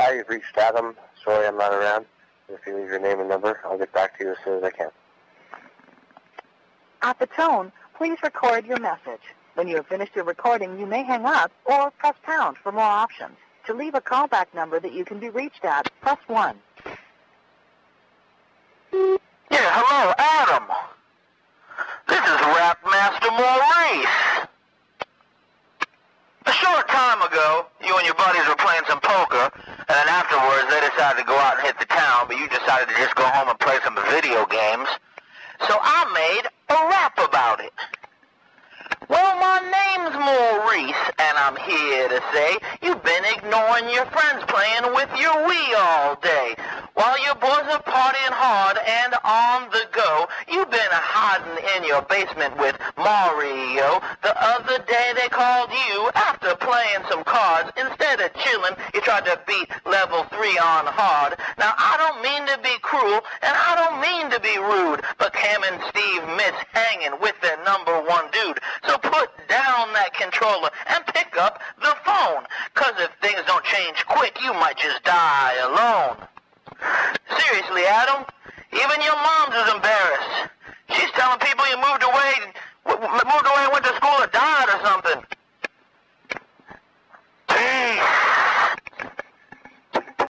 Hi, you've reached Adam. Sorry I'm not around. If you leave your name and number, I'll get back to you as soon as I can. At the tone, please record your message. When you have finished your recording, you may hang up or press pound for more options. To leave a callback number that you can be reached at, press 1. Yeah, hello, Adam. This is Rap Master Maurice. A short time ago, you and your buddies were playing some poker, and then afterwards they decided to go out and hit the town, but you decided to just go home and play some video games. So I made a rap about it. Well, my name's Maurice, and I'm here to say you've been ignoring your friends playing with your Wii all day. While your boys are partying hard and on the go, you've been hiding in your basement with Mario. The other day they called you after playing some cards. Instead of chilling, you tried to beat level 3 on hard. Now, I don't mean to be cruel, and I don't mean to be rude, but Cam and Steve miss hanging with their number 1 dude. So put down that controller and pick up the phone. 'Cause if things don't change quick, you might just die alone. Seriously, Adam, even your mom's is embarrassed. She's telling people you moved away